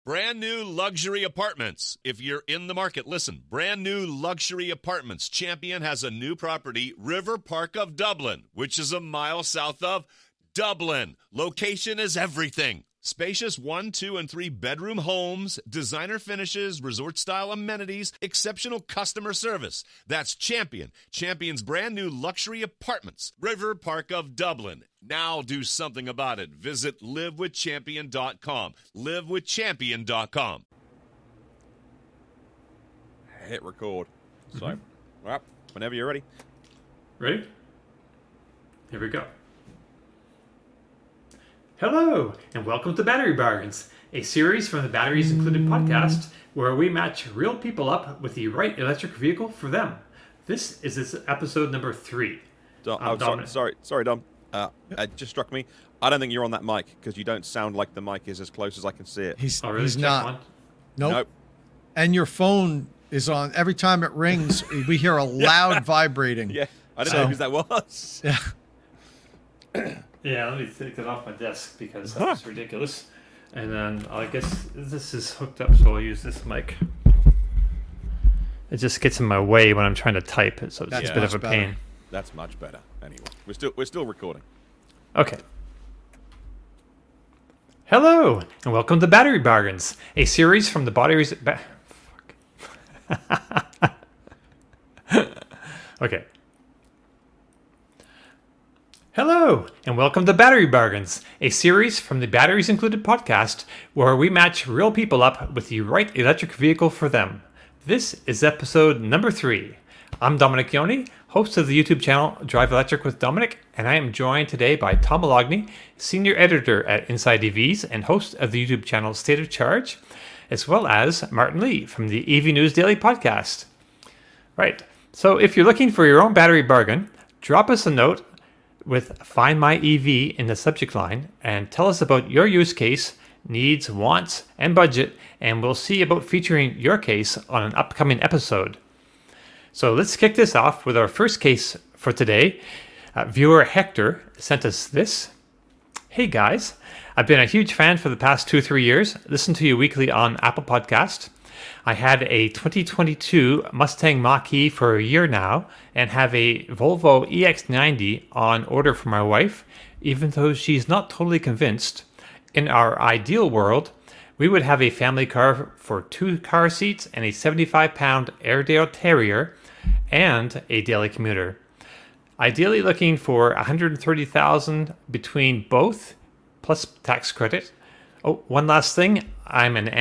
Brand new luxury apartments. If you're in the market, listen. Brand new luxury apartments. Champion has a new property, River Park of Dublin, which is a mile south of Dublin. Location is everything. Spacious 1, 2, and 3 bedroom homes, designer finishes, resort-style amenities, exceptional customer service. That's Champion. Champion's brand new luxury apartments, River Park of Dublin. Now do something about it. Visit livewithchampion.com. Livewithchampion.com. Hit record. So, well, whenever you're ready. Ready? Here we go. Hello, and welcome to Battery Bargains, a series from the Batteries Included podcast where we match real people up with the right electric vehicle for them. This is episode number 3. Sorry, Dom. It just struck me. I don't think you're on that mic because you don't sound like the mic is as close as I can see it. He's Check not. one. Nope. And your phone is on. Every time it rings, we hear a loud vibrating. Yeah, I don't know who that was. Yeah. Yeah, let me take it off my desk because that's ridiculous. And then I guess this is hooked up, so I'll use this mic. It just gets in my way when I'm trying to type, so it's a bit of a pain. That's much better. Anyway, we're still recording. Okay. Hello, and welcome to Battery Bargains, a series from the Batteries... Okay. Hello, and welcome to Battery Bargains, a series from the Batteries Included podcast where we match real people up with the right electric vehicle for them. This is episode number 3. I'm Dominic Yoni, host of the YouTube channel Drive Electric with Dominic, and I am joined today by Tom Malogny, senior editor at Inside EVs and host of the YouTube channel State of Charge, as well as Martin Lee from the EV News Daily podcast. Right, so if you're looking for your own battery bargain, drop us a note with Find My EV in the subject line and tell us about your use case, needs, wants, and budget, and we'll see about featuring your case on an upcoming episode. So let's kick this off with our first case for today. Viewer Hector sent us this. Hey guys, I've been a huge fan for the past 2-3 years. Listen to you weekly on Apple Podcast. I had a 2022 Mustang Mach-E for a year now and have a Volvo EX90 on order for my wife, even though she's not totally convinced. In our ideal world, we would have a family car for 2 car seats and a 75-pound Airedale Terrier and a daily commuter. Ideally looking for $130,000 between both, plus tax credit. Oh, one last thing. I'm an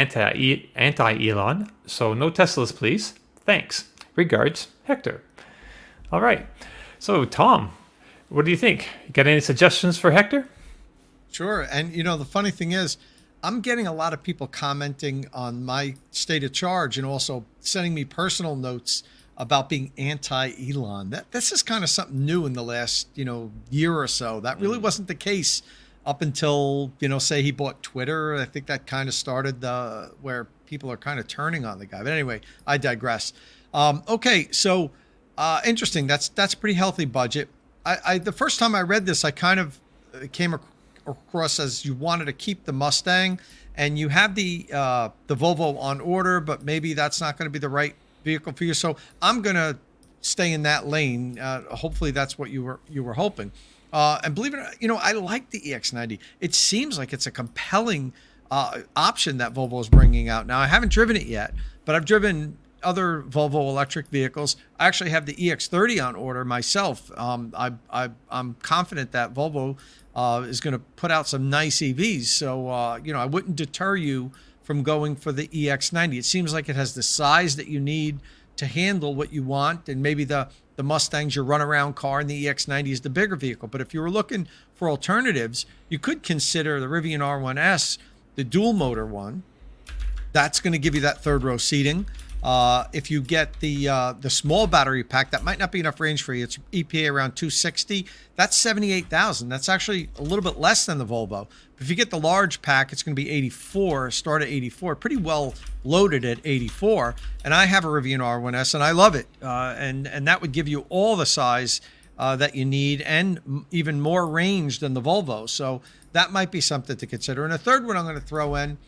anti-Elon, so no Teslas, please. Thanks. Regards, Hector. All right. So, Tom, what do you think? You got any suggestions for Hector? Sure. And, the funny thing is, I'm getting a lot of people commenting on my State of Charge and also sending me personal notes about being anti-Elon. This is kind of something new in the last, year or so. That really wasn't the case up until, say he bought Twitter. I think that kind of started where people are kind of turning on the guy. But anyway, I digress. Okay, so interesting. That's a pretty healthy budget. The first time I read this, I kind of came across as you wanted to keep the Mustang, and you have the Volvo on order, but maybe that's not going to be the right vehicle for you. So I'm going to stay in that lane. Hopefully that's what you were hoping. And believe it or not, I like the EX90. It seems like it's a compelling option that Volvo is bringing out. Now, I haven't driven it yet, but I've driven other Volvo electric vehicles. I actually have the EX30 on order myself. I'm confident that Volvo is going to put out some nice EVs. So, I wouldn't deter you from going for the EX90. It seems like it has the size that you need to handle what you want, and maybe the Mustang's your runaround car and the EX90 is the bigger vehicle. But if you were looking for alternatives, you could consider the Rivian R1S, the dual motor one. That's going to give you that third row seating. If you get the small battery pack, that might not be enough range for you. It's EPA around 260. That's $78,000. That's actually a little bit less than the Volvo. But if you get the large pack, it's going to be 84. Start at 84. Pretty well loaded at 84. And I have a Rivian R1S, and I love it. And that would give you all the size that you need and even more range than the Volvo. So that might be something to consider. And a third one I'm going to throw in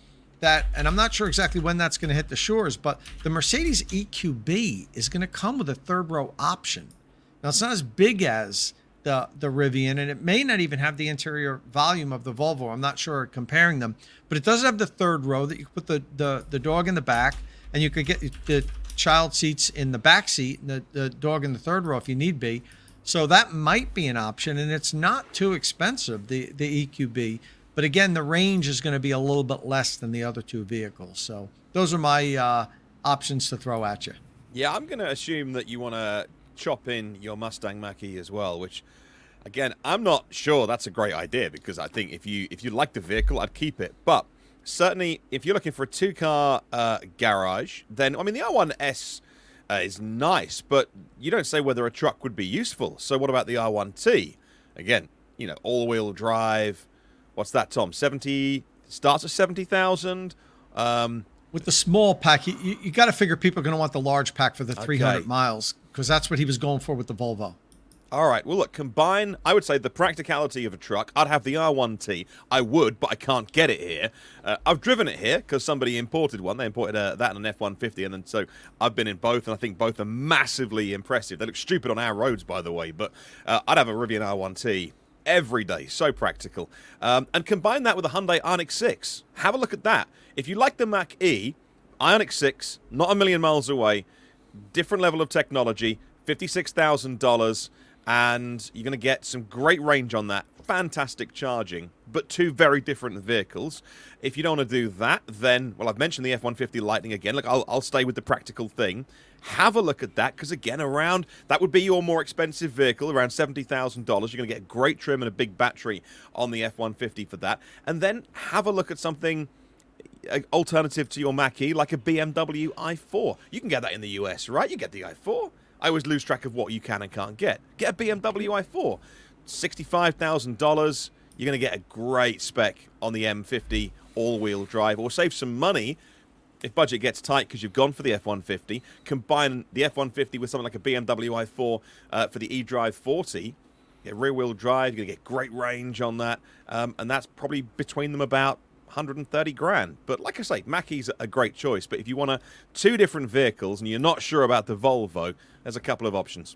that, and I'm not sure exactly when that's going to hit the shores, but the Mercedes EQB is going to come with a third row option. Now, it's not as big as the Rivian, and it may not even have the interior volume of the Volvo. I'm not sure comparing them, but it does have the third row that you can put the dog in the back, and you could get the child seats in the back seat and the dog in the third row if you need be. So that might be an option, and it's not too expensive, the EQB. But again, the range is going to be a little bit less than the other two vehicles. So those are my options to throw at you. Yeah, I'm going to assume that you want to chop in your Mustang Mach-E as well, which, again, I'm not sure that's a great idea, because I think if you like the vehicle, I'd keep it. But certainly, if you're looking for a two-car garage, then, I mean, the R1S is nice, but you don't say whether a truck would be useful. So what about the R1T? Again, all-wheel drive. What's that, Tom? Starts at 70,000. With the small pack, you got to figure people are going to want the large pack for the 300 miles, because that's what he was going for with the Volvo. All right. Well, look, combine, I would say, the practicality of a truck. I'd have the R1T. I would, but I can't get it here. I've driven it here because somebody imported one. They imported that and an F-150, and then so I've been in both, and I think both are massively impressive. They look stupid on our roads, by the way, but I'd have a Rivian R1T every day. So practical. And combine that with a Hyundai Ioniq 6. Have a look at that. If you like the Mach-E, Ioniq 6, not a million miles away, different level of technology, $56,000, and you're going to get some great range on that. Fantastic charging, but two very different vehicles. If you don't want to do that, then, well, I've mentioned the F-150 Lightning again. Look, I'll stay with the practical thing. Have a look at that, because again, that would be your more expensive vehicle, around $70,000. You're going to get great trim and a big battery on the F-150 for that. And then have a look at something alternative to your Mach-E, like a BMW i4. You can get that in the US, right? You get the i4. I always lose track of what you can and can't get. Get a BMW i4. $65,000. You're going to get a great spec on the M50 all-wheel drive, or save some money if budget gets tight because you've gone for the F-150. Combine the F-150 with something like a BMW i4 for the eDrive 40. Get rear-wheel drive. You're going to get great range on that. And that's probably between them about 130 grand. But like I say, Mach-E's a great choice. But if you want two different vehicles and you're not sure about the Volvo, there's a couple of options.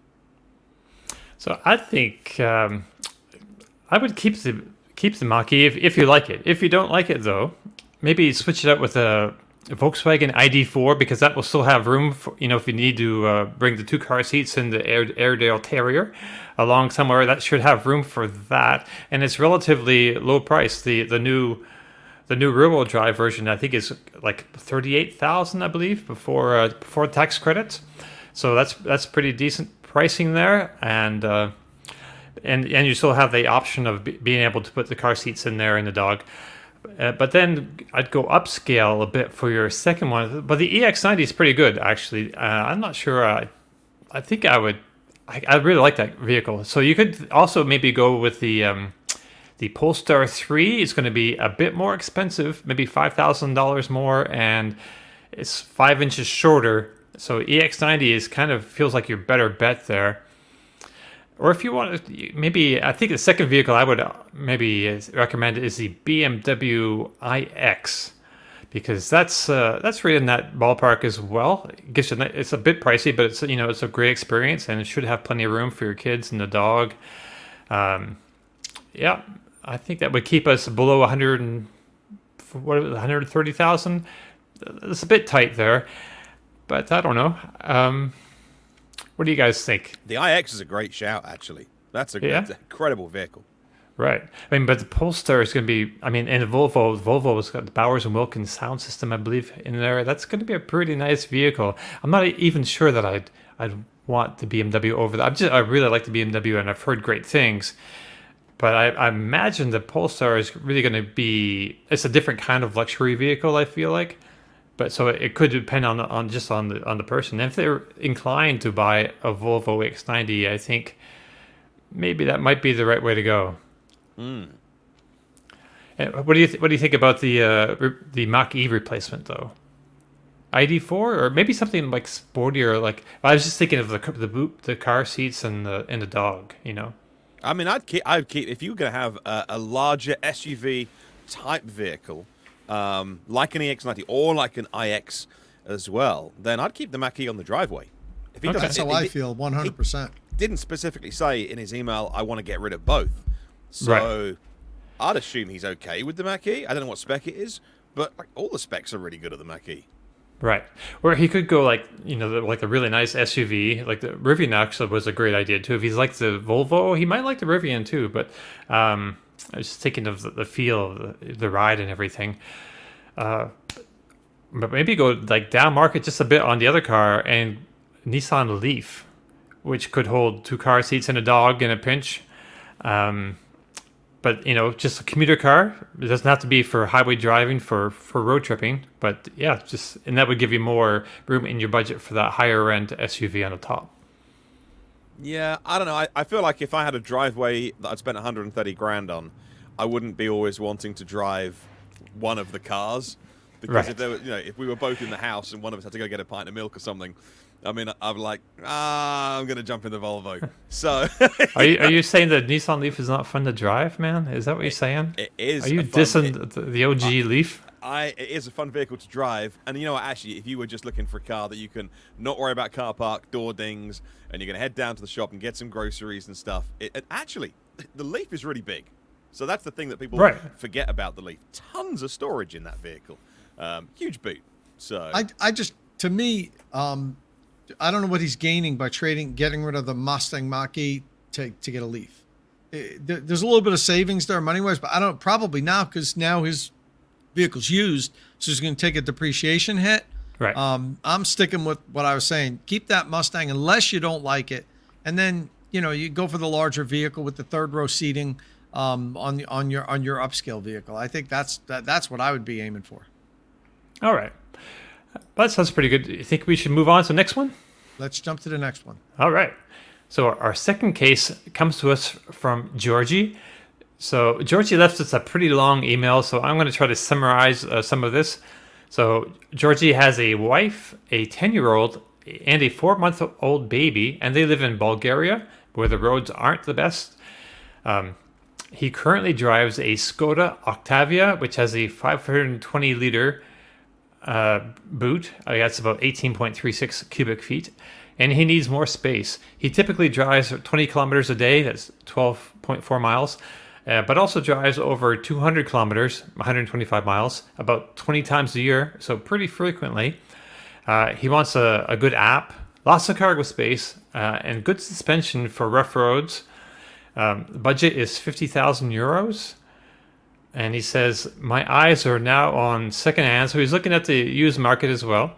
So I think I would keep the Mach-E if you like it. If you don't like it, though, maybe switch it up with a Volkswagen ID4, because that will still have room for, if you need to bring the two car seats in the Airedale Terrier along somewhere. That should have room for that, and it's relatively low price. The new rear-wheel drive version, I think, is like $38,000, I believe, before tax credits. So that's pretty decent pricing there, and you still have the option of being able to put the car seats in there and the dog. But then I'd go upscale a bit for your second one. But the EX90 is pretty good, actually. I'm not sure. I think I would. I really like that vehicle. So you could also maybe go with the Polestar 3. It's going to be a bit more expensive, maybe $5,000 more, and it's 5 inches shorter. So EX90 feels like your better bet there. Or if you want to, maybe, I think the second vehicle I would maybe recommend is the BMW iX, because that's right in that ballpark as well. It's a bit pricey, but it's a great experience, and it should have plenty of room for your kids and the dog. Yeah, I think that would keep us below 130,000. It's a bit tight there, but I don't know. What do you guys think? The iX is a great shout, actually. That's an incredible vehicle. Right. I mean, but the Polestar is going to be, and the Volvo's got the Bowers & Wilkins sound system, I believe, in there. That's going to be a pretty nice vehicle. I'm not even sure that I'd want the BMW over that. I really like the BMW, and I've heard great things. But I imagine the Polestar is really going to be, it's a different kind of luxury vehicle, I feel like. But so it could depend on the person. And if they're inclined to buy a Volvo X90, I think maybe that might be the right way to go. Mm. What do you think about the Mach-E replacement though? ID4 or maybe something like sportier? Like I was just thinking of the car seats and the dog. I mean, I'd keep if you were going to have a larger SUV type vehicle. like an EX90 or like an iX as well, then I'd keep the Mach-E on the driveway. If he That's how I feel, 100%. Didn't specifically say in his email, I want to get rid of both. So Right. I'd assume he's okay with the Mach-E. I don't know what spec it is, but like all the specs are really good at the Mach-E. Right. Or he could go like, like a really nice SUV. Like the Rivian actually was a great idea too. If he's like the Volvo, he might like the Rivian too. But I was just thinking of the feel of the ride and everything. But maybe go like down market just a bit on the other car and Nissan Leaf, which could hold 2 car seats and a dog in a pinch. But, just a commuter car. It doesn't have to be for highway driving, for road tripping. But, yeah, and that would give you more room in your budget for that higher-end SUV on the top. Yeah, I don't know. I feel like if I had a driveway that I'd spent 130 grand on, I wouldn't be always wanting to drive one of the cars. Because Right. if there were, if we were both in the house and one of us had to go get a pint of milk or something, I mean, I'm like, I'm going to jump in the Volvo. So Are you saying that Nissan Leaf is not fun to drive, man? Is that what you're saying? it is. Are you a fun- dissing the OG Leaf? It is a fun vehicle to drive, and you know what? Actually, if you were just looking for a car that you can not worry about car park, door dings, and you're going to head down to the shop and get some groceries and stuff, actually, the Leaf is really big. So that's the thing that people Right. forget about the Leaf. Tons of storage in that vehicle, huge boot. So I just, to me, I don't know what he's gaining by getting rid of the Mustang Mach-E to get a Leaf. There's a little bit of savings there money-wise, but I don't, probably now, because now his vehicle's used, so he's going to take a depreciation hit. Right. I'm sticking with what I was saying. Keep that Mustang unless you don't like it, and then you go for the larger vehicle with the third row seating on your upscale vehicle. I think that's what I would be aiming for. All right. That sounds pretty good. You think we should move on to the next one? Let's jump to the next one. All right. So our second case comes to us from Georgie. So Georgie left us a pretty long email, so I'm going to try to summarize some of this. So Georgie has a wife, a 10-year-old, and a 4-month-old baby, and they live in Bulgaria, where the roads aren't the best. He currently drives a Skoda Octavia, which has a 520-liter boot. That's about 18.36 cubic feet. And he needs more space. He typically drives 20 kilometers a day. That's 12.4 miles. But also drives over 200 kilometers, 125 miles, about 20 times a year. So pretty frequently. He wants a good app, lots of cargo space, and good suspension for rough roads. The budget is 50,000 euros. And he says, my eyes are now on secondhand. So he's looking at the used market as well.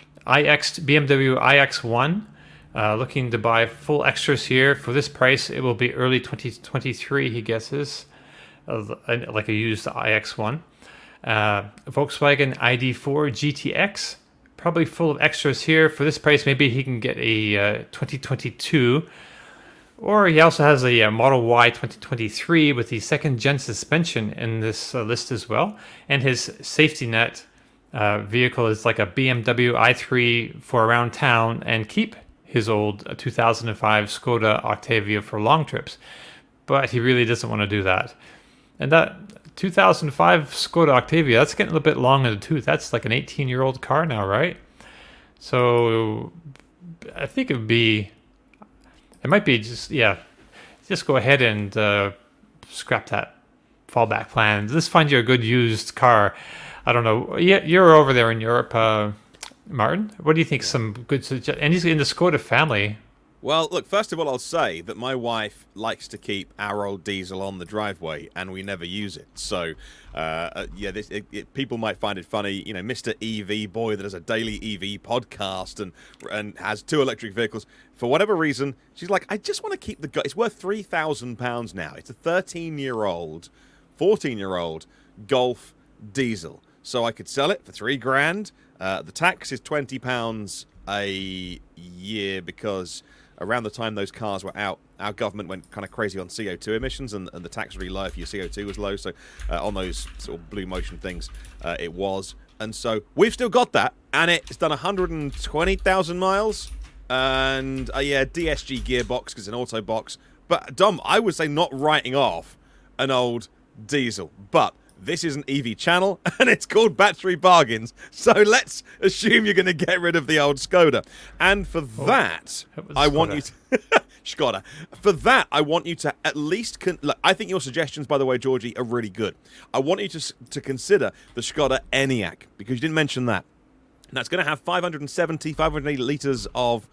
BMW iX1, looking to buy full extras here. For this price, it will be early 2023, he guesses, like a used iX1. Volkswagen ID4 GTX, probably full of extras here. For this price, maybe he can get a 2022. Or he also has a Model Y 2023 with the second-gen suspension in this list as well. And his safety net vehicle is like a BMW i3 for around town, and keep his old 2005 Skoda Octavia for long trips. But he really doesn't want to do that. And that 2005 Skoda Octavia, that's getting a little bit long in the tooth. That's like an 18-year-old car now, right? So I think it might be just go ahead and scrap that fallback plan. Just find you a good used car. I don't know. You're over there in Europe, Martin. What do you think? Some good suggestions? And he's in the Skoda family. Well, look, first of all, I'll say that my wife likes to keep our old diesel on the driveway, and we never use it. So, people might find it funny, Mr. EV boy that has a daily EV podcast and has 2 electric vehicles. For whatever reason, she's like, I just want to keep it's worth £3,000 now. It's a 13-year-old, 14-year-old Golf diesel. So I could sell it for £3,000. The tax is £20 a year because around the time those cars were out, our government went kind of crazy on CO2 emissions, and the tax was really low if your CO2 was low. So on those sort of Blue Motion things, it was. And so we've still got that, and it's done 120,000 miles. And DSG gearbox because it's an auto box. But Dom, I would say not writing off an old diesel, but this is an EV channel, and it's called Battery Bargains. So let's assume you're going to get rid of the old Skoda. And for that, I want you to... Skoda. For that, I want you to at least... Look, I think your suggestions, by the way, Georgie, are really good. I want you to consider the Skoda Enyaq, because you didn't mention that. And that's going to have 580 litres of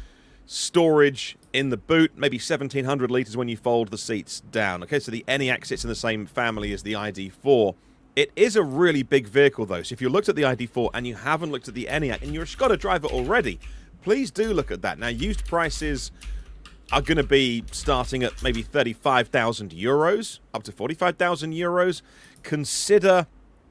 storage in the boot, maybe 1,700 litres when you fold the seats down. Okay, so the Enyaq sits in the same family as the ID4. It is a really big vehicle, though. So if you looked at the ID4 and you haven't looked at the Enyaq, and you're a Skoda driver already, please do look at that. Now, used prices are going to be starting at maybe 35,000 euros, up to 45,000 euros. Consider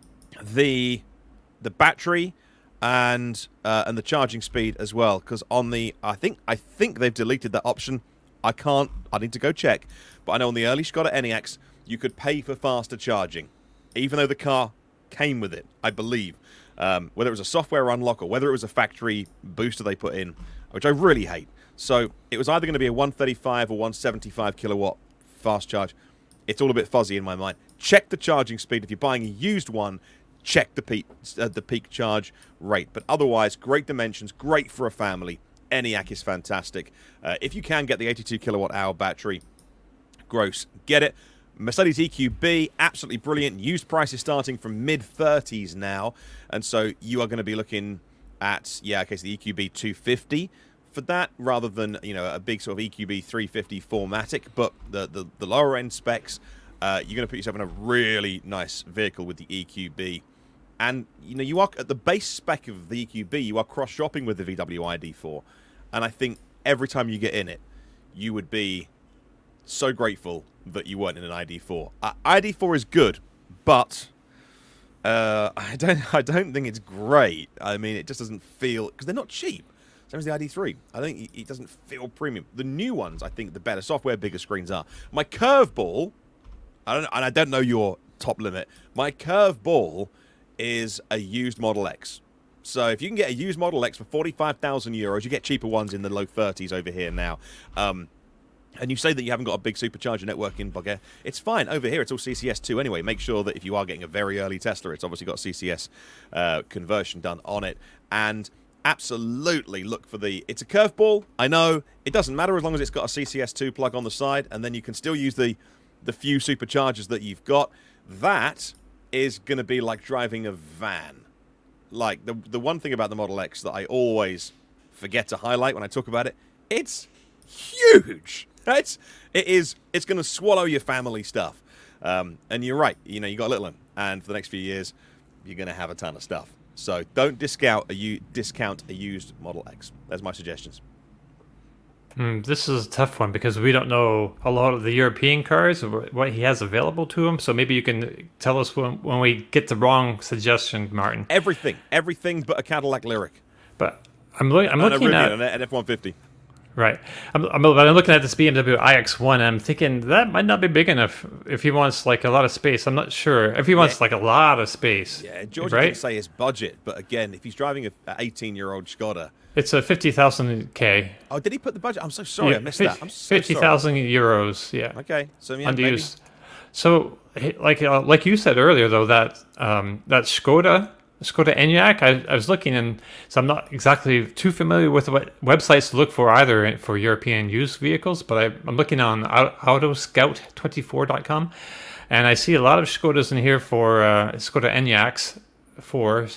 the battery and the charging speed as well, because on the I think they've deleted that option. I need to go check, but I know on the early Skoda Enyaqs you could pay for faster charging, even though the car came with it, I believe. Whether it was a software unlock or whether it was a factory booster they put in, which I really hate. So it was either going to be a 135 or 175 kilowatt fast charge. It's all a bit fuzzy in my mind. Check the charging speed. If you're buying a used one, check the peak charge rate. But otherwise, great dimensions, great for a family. Enyaq is fantastic. If you can get the 82 kilowatt hour battery, gross, get it. Mercedes EQB, absolutely brilliant. Used prices starting from mid-30s now. And so you are going to be looking at, so the EQB 250 for that, rather than, a big sort of EQB 350 4MATIC. But the lower end specs, you're going to put yourself in a really nice vehicle with the EQB. And, you are at the base spec of the EQB, you are cross-shopping with the VW ID4. And I think every time you get in it, you would be so grateful that you weren't in an ID4. ID4 is good, but I don't think it's great. I mean, it just doesn't feel... Because they're not cheap. Same as the ID3. I think it doesn't feel premium. The new ones, I think the better software, bigger screens are. My curveball... I don't know your top limit. My curveball is a used Model X. So if you can get a used Model X for 45,000 euros, you get cheaper ones in the low 30s over here now. And you say that you haven't got a big supercharger network in Bulgaria. It's fine. Over here, it's all CCS2 anyway. Make sure that if you are getting a very early Tesla, it's obviously got CCS conversion done on it. And absolutely look for the... It's a curveball. I know. It doesn't matter as long as it's got a CCS2 plug on the side, and then you can still use the few superchargers that you've got. That is going to be like driving a van. Like, the one thing about the Model X that I always forget to highlight when I talk about it, it's huge. It's going to swallow your family stuff. And you're right. You got a little one. And for the next few years, you're going to have a ton of stuff. So don't discount a used Model X. That's my suggestions. This is a tough one because we don't know a lot of the European cars, what he has available to him. So maybe you can tell us when we get the wrong suggestion, Martin. Everything but a Cadillac Lyriq. But I'm looking at an F-150. Right. I'm looking at this BMW iX1 and I'm thinking that might not be big enough if he wants like a lot of space. I'm not sure. If he wants like a lot of space. Yeah, George didn't say his budget, but again, if he's driving an 18-year-old Skoda... It's a 50,000 K. Oh, did he put the budget? I'm so sorry, I missed that. I'm so 50,000 euros, yeah. Okay, so yeah, unused. Maybe. So, like you said earlier, though, that Skoda Enyaq, I was looking, and so I'm not exactly too familiar with what websites to look for either for European used vehicles, but I'm looking on autoscout24.com, and I see a lot of Skodas in here for Skoda Enyaqs for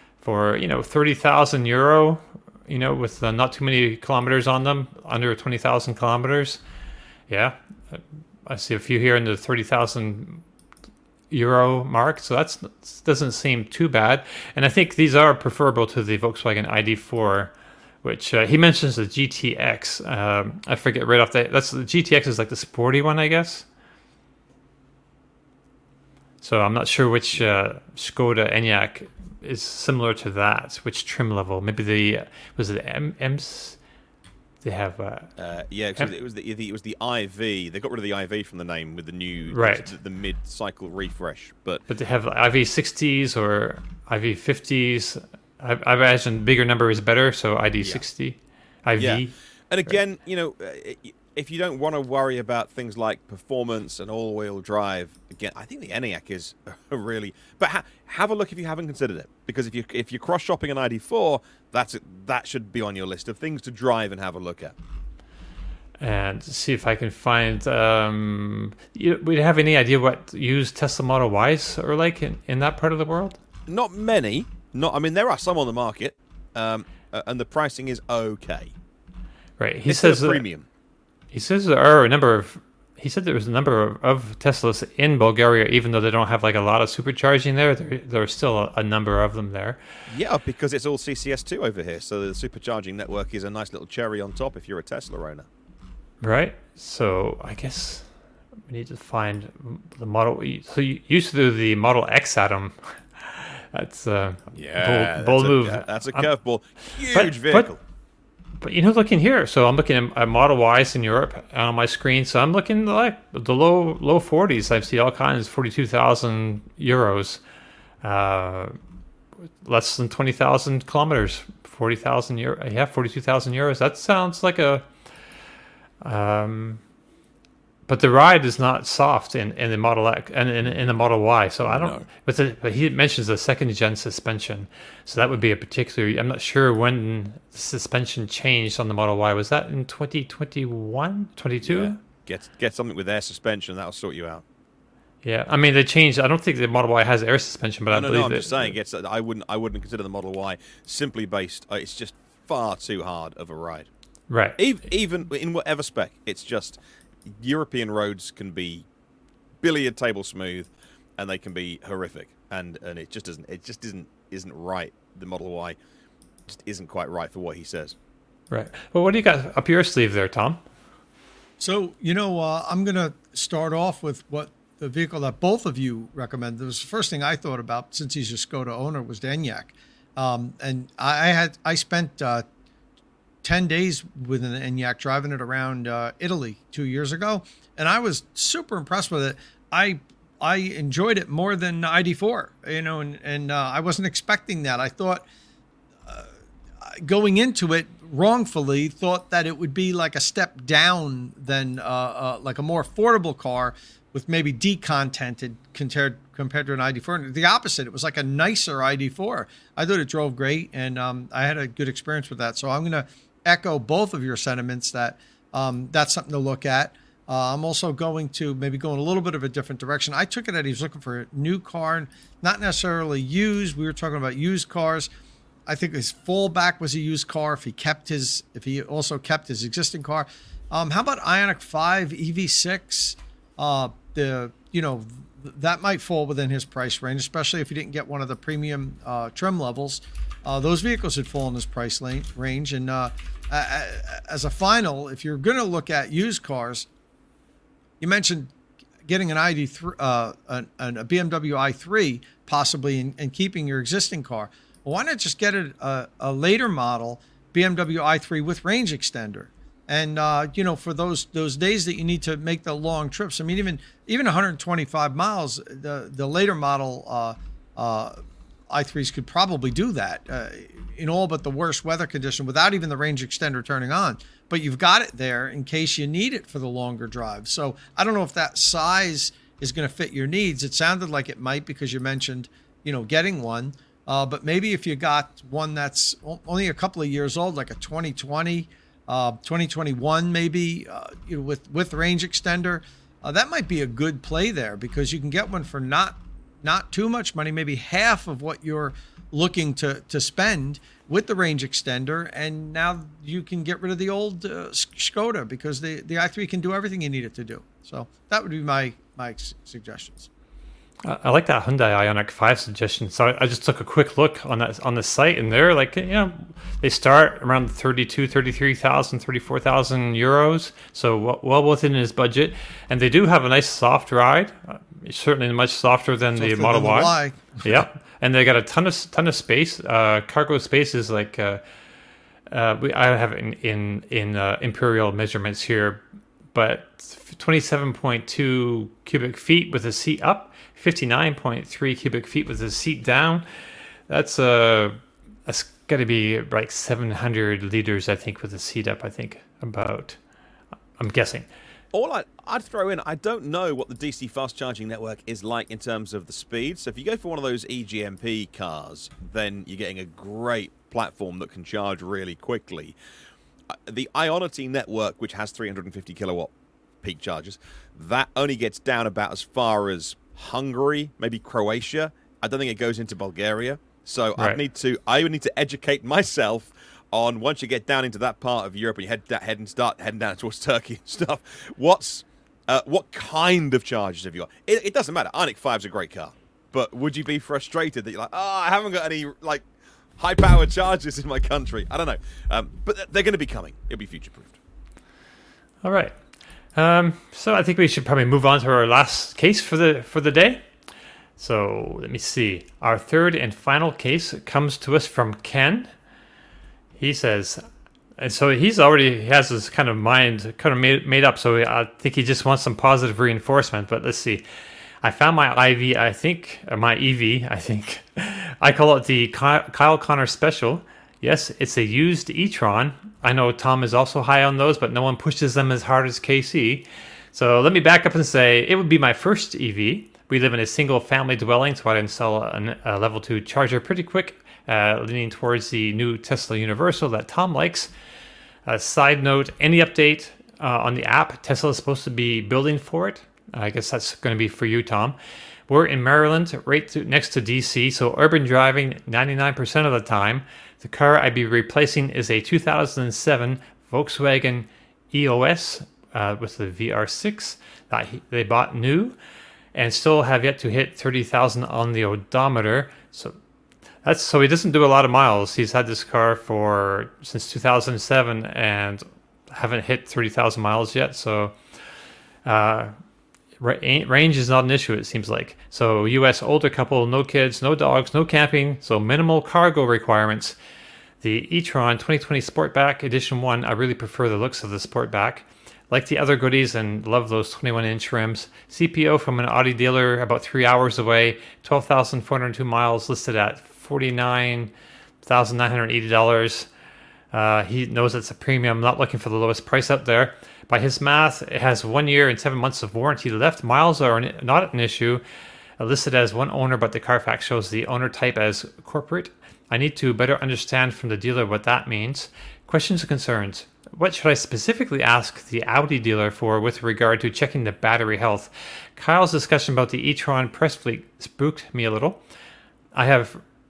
30,000 euro, with not too many kilometers on them, under 20,000 kilometers. Yeah, I see a few here in the 30,000 euro mark, so that doesn't seem too bad. And I think these are preferable to the Volkswagen ID4, which he mentions the GTX. I forget right off that's the GTX is like the sporty one, I guess. So I'm not sure which Skoda Enyaq is similar to that. Which trim level? Maybe was it M's? They have it was the IV. They got rid of the IV from the name with the new the mid-cycle refresh. But they have IV60s or IV50s. I imagine bigger number is better. So ID60, IV. Yeah. And again, if you don't want to worry about things like performance and all-wheel drive, again, I think the ENIAC is a really. But have a look if you haven't considered it, because if you're cross-shopping an ID4, that should be on your list of things to drive and have a look at. And see if I can find. We have any idea what used Tesla Model Ys are like in that part of the world? Not many. I mean, there are some on the market, and the pricing is okay. Right. He says premium. He says there are a number of. He said there was a number of Teslas in Bulgaria, even though they don't have like a lot of supercharging there. There are still a number of them there. Yeah, because it's all CCS2 over here, so the supercharging network is a nice little cherry on top if you're a Tesla owner. Right. So I guess we need to find the model. So you used to do the Model X, Adam. That's bold move. That's a curveball. Huge vehicle. But looking here, so I'm looking at Model Ys in Europe on my screen. So I'm looking like the low 40s. I see all kinds, 42,000 euros, less than 20,000 kilometers, 40,000 euros. Yeah, 42,000 euros. That sounds like a. But the ride is not soft in the Model X and in the Model Y. So I don't. No. But he mentions a second-gen suspension, so that would be a particular. I'm not sure when the suspension changed on the Model Y. Was that in 2021, 22? Yeah. Get something with air suspension. That'll sort you out. Yeah, I mean they changed. I don't think the Model Y has air suspension, but I believe I'm just saying. I wouldn't consider the Model Y simply based. It's just far too hard of a ride. Right. Even in whatever spec, it's just. European roads can be billiard table smooth, and they can be horrific, and it just isn't right. The Model Y just isn't quite right for what he says. Right. Well, what do you got up your sleeve there, Tom? So I'm going to start off with what the vehicle that both of you recommended. It was the first thing I thought about since he's a Skoda owner was the Enyaq, and I spent 10 days with an Enyaq driving it around Italy 2 years ago, and I was super impressed with it. I enjoyed it more than ID4, and I wasn't expecting that. I thought going into it wrongfully thought that it would be like a step down than like a more affordable car with maybe decontented compared to an ID4. The opposite, it was like a nicer ID4. I thought it drove great, and I had a good experience with that. So I'm going to echo both of your sentiments that that's something to look at. I'm also going to maybe go in a little bit of a different direction. I took it that he was looking for a new car, not necessarily used. We were talking about used cars. I think his fallback was a used car if he also kept his existing car. How about Ioniq 5 EV6? That might fall within his price range, especially if he didn't get one of the premium trim levels. Those vehicles would fall in his price range. And as a final, if you're going to look at used cars, you mentioned getting an ID3, a BMW i3, possibly, and keeping your existing car. Well, why not just get a later model BMW i3 with range extender? And for those days that you need to make the long trips, I mean, even 125 miles, the later model i3s could probably do that in all but the worst weather condition without even the range extender turning on. But you've got it there in case you need it for the longer drive. So I don't know if that size is going to fit your needs. It sounded like it might because you mentioned, getting one. But maybe if you got one that's only a couple of years old, like a 2020, 2021 maybe, with range extender, that might be a good play there because you can get one for not too much money, maybe half of what you're looking to spend with the range extender, and now you can get rid of the old Skoda because the i3 can do everything you need it to do. So that would be my suggestions. I like that Hyundai Ioniq 5 suggestion. So I just took a quick look on the site, and they're like, they start around 33,000, 34,000 euros. So well within his budget. And they do have a nice soft ride, certainly much softer than the Model Y. Yeah. And they got a ton of space. Cargo space is like, I have it in imperial measurements here, but 27.2 cubic feet with a seat up, 59.3 cubic feet with a seat down. That's got to be like 700 liters, I think, with the seat up. I think about. I'm guessing. I'd throw in, I don't know what the DC fast charging network is like in terms of the speed. So if you go for one of those EGMP cars, then you're getting a great platform that can charge really quickly. The Ionity network, which has 350 kilowatt peak charges, that only gets down about as far as Hungary, maybe Croatia. I don't think it goes into Bulgaria. So Right. I would need to educate myself on, once you get down into that part of Europe and you start heading down towards Turkey and stuff, what kind of charges have you got? It doesn't matter. Ioniq 5's a great car. But would you be frustrated that you're like, I haven't got any like high-powered chargers in my country? I don't know. But they're going to be coming. It'll be future-proofed. All right. So I think we should probably move on to our last case for the day. So let me see. Our third and final case comes to us from Ken. He says, and so he has his kind of mind kind of made up. So I think he just wants some positive reinforcement. But let's see. I found my EV, I think. I call it the Kyle Connor Special. Yes, it's a used e-tron. I know Tom is also high on those, but no one pushes them as hard as KC. So let me back up and say it would be my first EV. We live in a single family dwelling, so I'd install a level 2 charger pretty quick, leaning towards the new Tesla Universal that Tom likes. Side note, any update on the app, Tesla is supposed to be building for it. I guess that's going to be for you, Tom. We're in Maryland, next to DC, so urban driving 99% of the time. The car I'd be replacing is a 2007 Volkswagen EOS with the VR6 that they bought new and still have yet to hit 30,000 on the odometer. So he doesn't do a lot of miles. He's had this car since 2007 and haven't hit 30,000 miles yet. So range is not an issue, it seems like. So U.S. older couple, no kids, no dogs, no camping, so minimal cargo requirements. The e-tron 2020 Sportback Edition 1, I really prefer the looks of the Sportback. Like the other goodies and love those 21-inch rims. CPO from an Audi dealer about 3 hours away, 12,402 miles, listed at $49,980. He knows it's a premium, not looking for the lowest price out there. By his math, it has 1 year and 7 months of warranty left. Miles are not an issue. Listed as one owner, but the Carfax shows the owner type as corporate. I need to better understand from the dealer what that means. Questions and concerns. What should I specifically ask the Audi dealer for with regard to checking the battery health? Kyle's discussion about the e-tron press fleet spooked me a little. I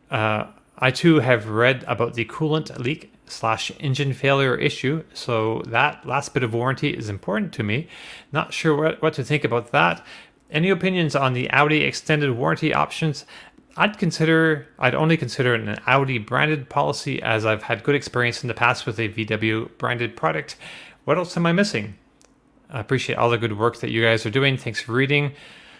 too have read about the coolant leak / engine failure issue, so that last bit of warranty is important to me. Not sure what to think about that. Any opinions on the Audi extended warranty options? I'd only consider an Audi branded policy, as I've had good experience in the past with a VW branded product. What else am I missing? I appreciate all the good work that you guys are doing. Thanks for reading.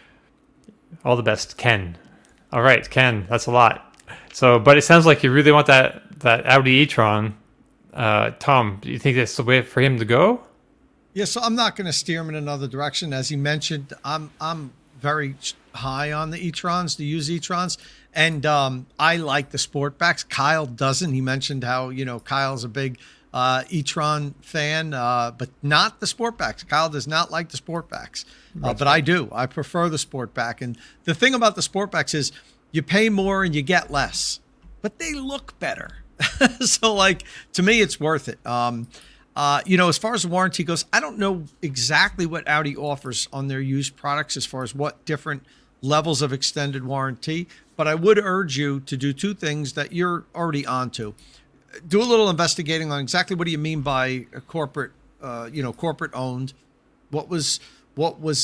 All the best, Ken. All right, Ken, that's a lot. So, but it sounds like you really want that Audi e-tron. Tom, do you think that's the way for him to go? Yeah, so I'm not going to steer him in another direction. As he mentioned, I'm very high on the e-trons, the used e-trons, and I like the Sportbacks. Kyle doesn't. He mentioned how Kyle's a big e-tron fan, but not the Sportbacks. Kyle does not like the Sportbacks, but I do. I prefer the Sportback. And the thing about the Sportbacks is you pay more and you get less, but they look better. So, to me, it's worth it. As far as the warranty goes, I don't know exactly what Audi offers on their used products as far as what different levels of extended warranty, but I would urge you to do two things that you're already onto. Do a little investigating on exactly what do you mean by a corporate, corporate owned. What was, why was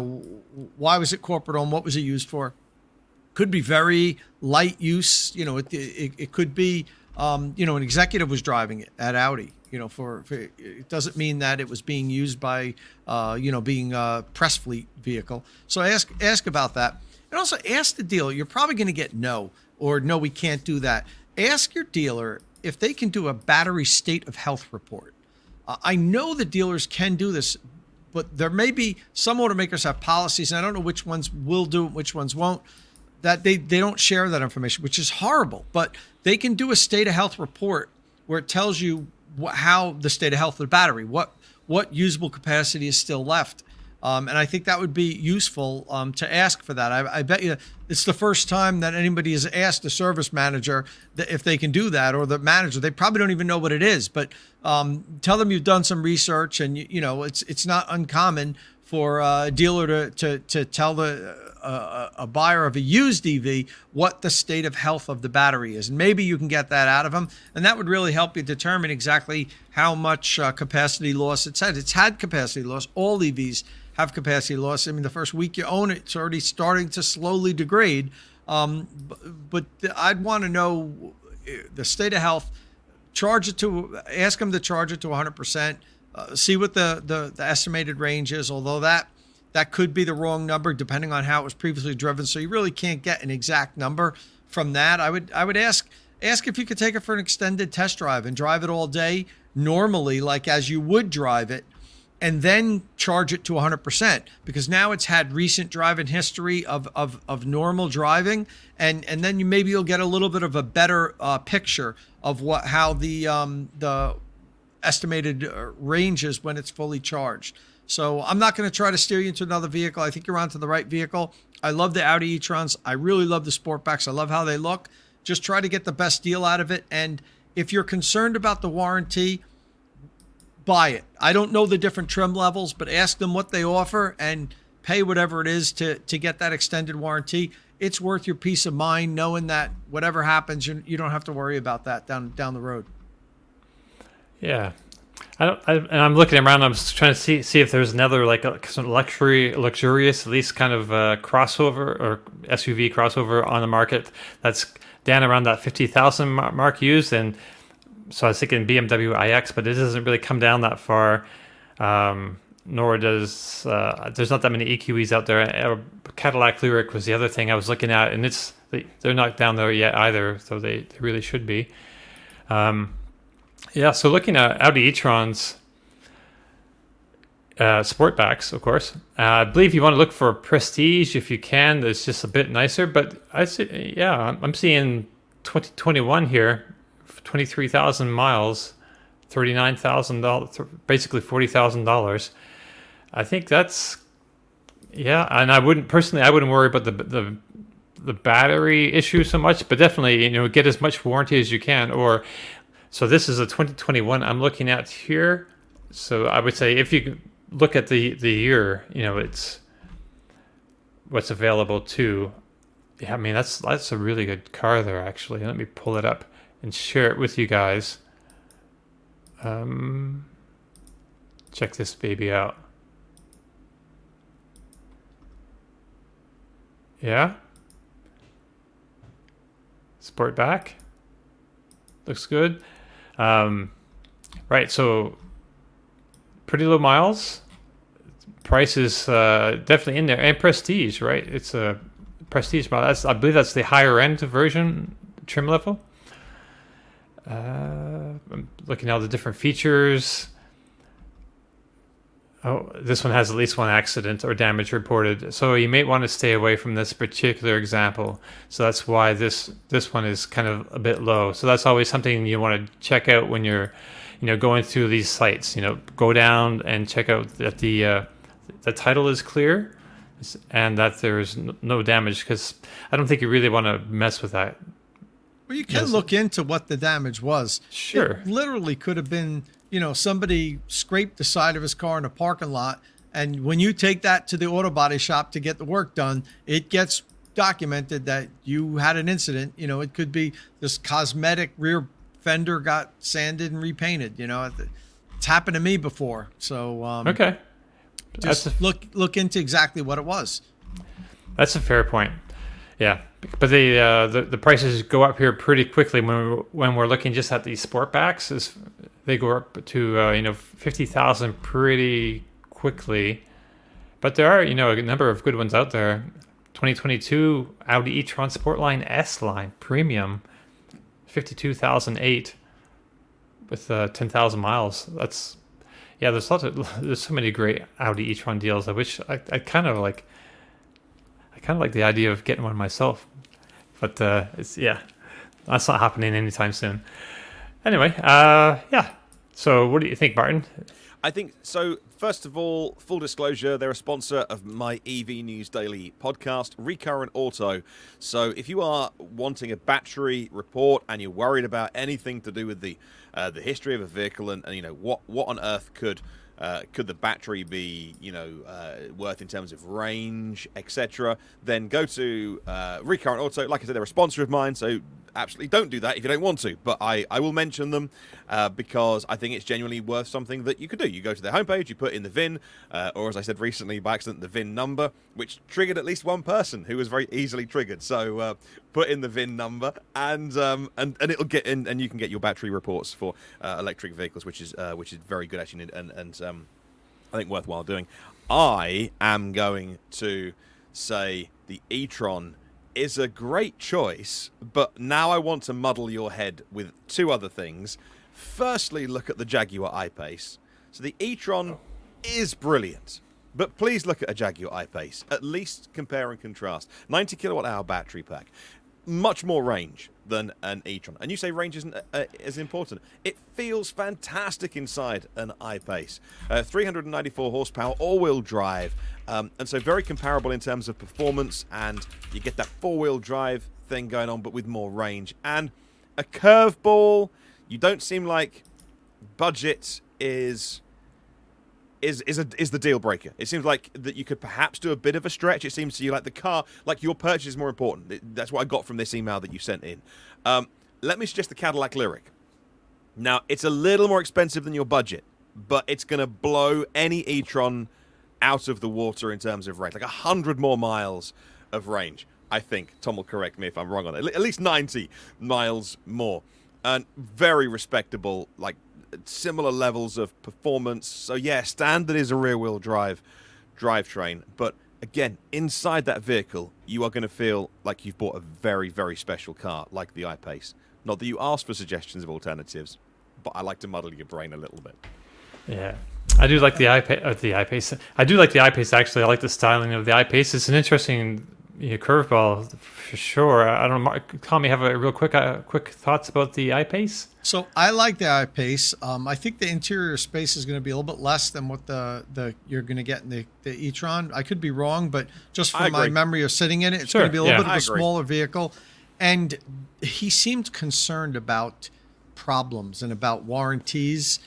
it corporate owned? What was it used for? Could be very light use. It could be, an executive was driving it at Audi. For it doesn't mean that it was being used by, being a press fleet vehicle. So ask about that, and also ask the dealer. You're probably going to get no, or no, we can't do that. Ask your dealer if they can do a battery state of health report. I know the dealers can do this, but there may be some automakers have policies, and I don't know which ones will do it, which ones won't. That they don't share that information, which is horrible. But they can do a state of health report where it tells you how the state of health of the battery, what what usable capacity is still left. And I think that would be useful to ask for that. I bet you it's the first time that anybody has asked a service manager that if they can do that, or the manager. They probably don't even know what it is, but tell them you've done some research, and it's not uncommon for a dealer to tell a buyer of a used EV what the state of health of the battery is. And maybe you can get that out of them, and that would really help you determine exactly how much capacity loss it's had. It's had capacity loss. All EVs have capacity loss. I mean, the first week you own it, it's already starting to slowly degrade. But I'd want to know the state of health. Ask them to charge it to 100%. See what the estimated range is, although that could be the wrong number depending on how it was previously driven. So you really can't get an exact number from that. I would ask if you could take it for an extended test drive and drive it all day normally, like as you would drive it, and then charge it to 100%, because now it's had recent driving history of normal driving, and then you'll get a little bit of a better picture of how the estimated range is when it's fully charged. So I'm not going to try to steer you into another vehicle. I think you're onto the right vehicle. I love the Audi e-trons. I really love the Sportbacks. I love how they look. Just try to get the best deal out of it. And if you're concerned about the warranty, buy it. I don't know the different trim levels, but ask them what they offer and pay whatever it is to get that extended warranty. It's worth your peace of mind knowing that whatever happens, you don't have to worry about that down the road. Yeah. I'm looking around. I'm just trying to see if there's another like some luxurious, at least kind of crossover or SUV crossover on the market that's down around that 50,000 mark used. And so I was thinking BMW iX, but it doesn't really come down that far. Nor does there's not that many EQEs out there. Cadillac Lyriq was the other thing I was looking at, and they're not down there yet either, so they really should be. Yeah, so looking at Audi e-trons, Sportbacks, of course. I believe you want to look for Prestige if you can. It's just a bit nicer, but I'm seeing 2021 here, 23,000 miles, $39,000, basically $40,000. I think that's, and I wouldn't worry about the battery issue so much, but definitely, get as much warranty as you can. So this is a 2021 I'm looking at here. So I would say if you look at the year, it's what's available too. Yeah, I mean, that's a really good car there, actually. Let me pull it up and share it with you guys. Check this baby out. Yeah. Sportback. Looks good. Right, so pretty low miles. Price is definitely in there. And Prestige, right? It's a Prestige model. I believe that's the higher end version trim level. I'm looking at all the different features. Oh, this one has at least one accident or damage reported. So you may want to stay away from this particular example. So that's why this one is kind of a bit low. So that's always something you want to check out when you're, going through these sites. Go down and check out that the title is clear and that there's no damage, because I don't think you really want to mess with that. Well, you can look into what the damage was. Sure. It literally could have been, somebody scraped the side of his car in a parking lot. And when you take that to the auto body shop to get the work done, it gets documented that you had an incident. It could be this cosmetic rear fender got sanded and repainted. It's happened to me before. So, okay. Just look into exactly what it was. That's a fair point. Yeah, but the prices go up here pretty quickly when we're looking just at these Sportbacks. They go up to 50,000 pretty quickly. But there are a number of good ones out there. 2022 Audi e-tron Sportline S-Line Premium, 52,008 with 10,000 miles. There's so many great Audi e-tron deals. I wish I kind of like the idea of getting one myself, but that's not happening anytime soon. Anyway, So what do you think, Martin? I think so. First of all, full disclosure, they're a sponsor of my EV News Daily podcast, Recurrent Auto. So if you are wanting a battery report and you're worried about anything to do with the history of a vehicle and you know what on earth could the battery be, worth in terms of range, etc., then go to Recurrent Auto. Like I said, they're a sponsor of mine, so absolutely don't do that if you don't want to. But I will mention them because I think it's genuinely worth something that you could do. You go to their homepage, you put in the VIN, or as I said recently by accident, the VIN number, which triggered at least one person who was very easily triggered. So put in the VIN number, and it'll get in, and you can get your battery reports for electric vehicles, which is very good actually, and I think worthwhile doing. I am going to say the e-tron is a great choice, but now I want to muddle your head with two other things. Firstly, look at the Jaguar I-Pace. So the e-tron is brilliant, but please look at a Jaguar I-Pace. At least compare and contrast. 90 kilowatt hour battery pack. Much more range than an e-tron. And you say range isn't as important. It feels fantastic inside an I-Pace. 394 horsepower, all-wheel drive. And so very comparable in terms of performance. And you get that four-wheel drive thing going on, but with more range. And a curveball. You don't seem like budget is the deal breaker. It seems like that you could perhaps do a bit of a stretch. It seems to you like the car, like your purchase is more important. That's what I got from this email that you sent in. Let me suggest the Cadillac Lyriq. Now, it's a little more expensive than your budget, but it's going to blow any e-tron out of the water in terms of range. Like 100 more miles of range, I think. Tom will correct me if I'm wrong on it. At least 90 miles more. And very respectable, like, similar levels of performance. So yeah, standard is a rear-wheel drivetrain, but again, inside that vehicle, you are going to feel like you've bought a very, very special car, like the I-Pace. Not that you asked for suggestions of alternatives, but I like to muddle your brain a little bit. Yeah, I do like the I-Pace. I do like the I-Pace, actually. I like the styling of the I-Pace. It's an interesting curveball for sure. I don't know, Tommy, have a real quick thoughts about the I-Pace? So I like the I-Pace. I think the interior space is going to be a little bit less than what the you're going to get in the e-tron. I could be wrong, but just from my memory of sitting in it, it's going to be a little bit of a smaller vehicle. And he seemed concerned about problems and about warranties.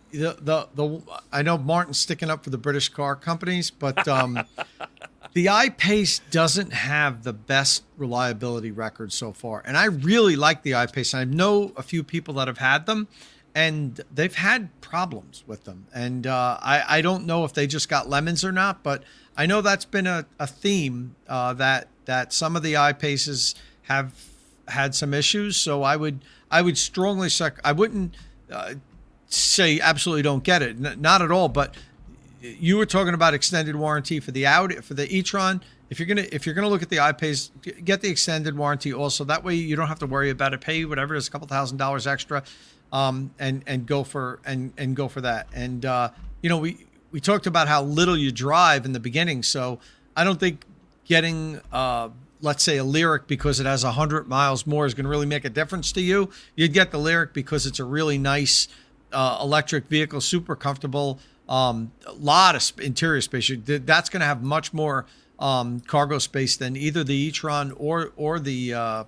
I know Martin's sticking up for the British car companies, but the I-Pace doesn't have the best reliability record so far. And I really like the I-Pace. I know a few people that have had them, and they've had problems with them. And I don't know if they just got lemons or not, but I know that's been a theme that some of the I-Paces have had some issues. So I would strongly I wouldn't say absolutely don't get it, not at all. But you were talking about extended warranty for the e-tron. If you're gonna look at the I-Pace, get the extended warranty also. That way you don't have to worry about it. Pay whatever it is, a couple $1,000s extra, and go for that. And we talked about how little you drive in the beginning, so I don't think getting let's say a Lyriq because it has 100 miles more is going to really make a difference to you. You'd get the Lyriq because it's a really nice electric vehicle, super comfortable, a lot of interior space. That's going to have much more cargo space than either the e-tron or the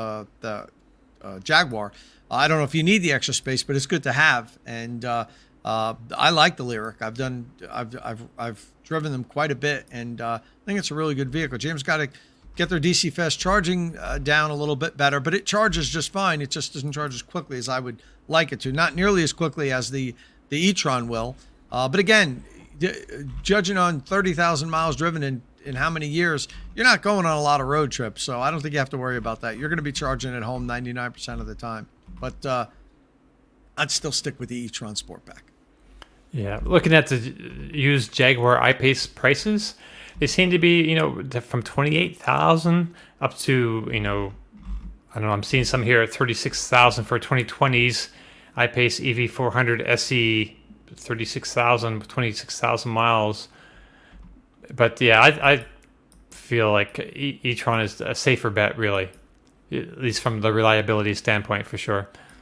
Jaguar. I don't know if you need the extra space, but it's good to have. And I like the Lyriq. I've driven them quite a bit, and I think it's a really good vehicle. James got to get their DC fast charging down a little bit better, but it charges just fine. It just doesn't charge as quickly as I would like it to. Not nearly as quickly as the e-tron will. But again, judging on 30,000 miles driven in how many years, you're not going on a lot of road trips. So I don't think you have to worry about that. You're going to be charging at home 99% of the time. But I'd still stick with the e-tron Sportback. Yeah, looking at the used Jaguar I-Pace prices, they seem to be, from 28,000 up to, I don't know, I'm seeing some here at 36,000 for 2020s I-Pace EV400 SE, 36,000 with 26,000 miles. But yeah, I feel like e-tron is a safer bet, really, at least from the reliability standpoint, for sure.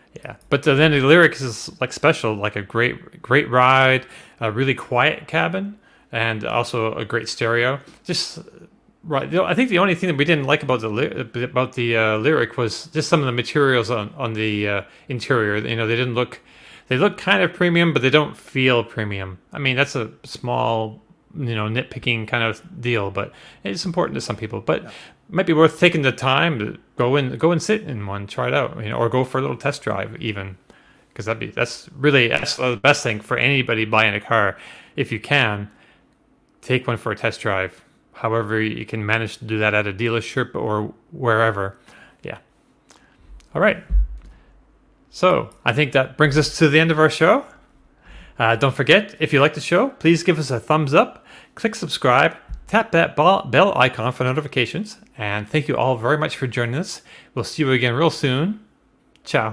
Yeah, but then the lyrics is like special, like a great ride, a really quiet cabin, and also a great stereo. Just right. I think the only thing that we didn't like about the lyric was just some of the materials on the interior. You know, they look kind of premium, but they don't feel premium. I mean, that's a small, nitpicking kind of deal, but it's important to some people. But it might be worth taking the time to go and sit in one, try it out, or go for a little test drive even, because that's the best thing for anybody buying a car. If you can, take one for a test drive. However, you can manage to do that at a dealership or wherever. Yeah. All right. So I think that brings us to the end of our show. Don't forget, if you like the show, please give us a thumbs up, click subscribe, tap that bell icon for notifications, and thank you all very much for joining us. We'll see you again real soon. Ciao.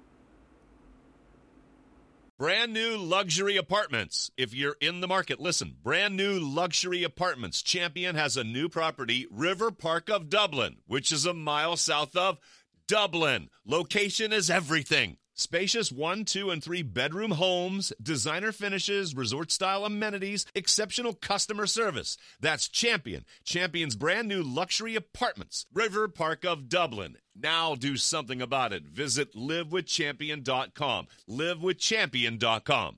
Brand new luxury apartments. If you're in the market, listen. Brand new luxury apartments. Champion has a new property, River Park of Dublin, which is a mile south of Dublin. Location is everything. Spacious 1, 2, and 3 bedroom homes, designer finishes, resort-style amenities, exceptional customer service. That's Champion. Champion's brand new luxury apartments, River Park of Dublin. Now do something about it. Visit livewithchampion.com. livewithchampion.com.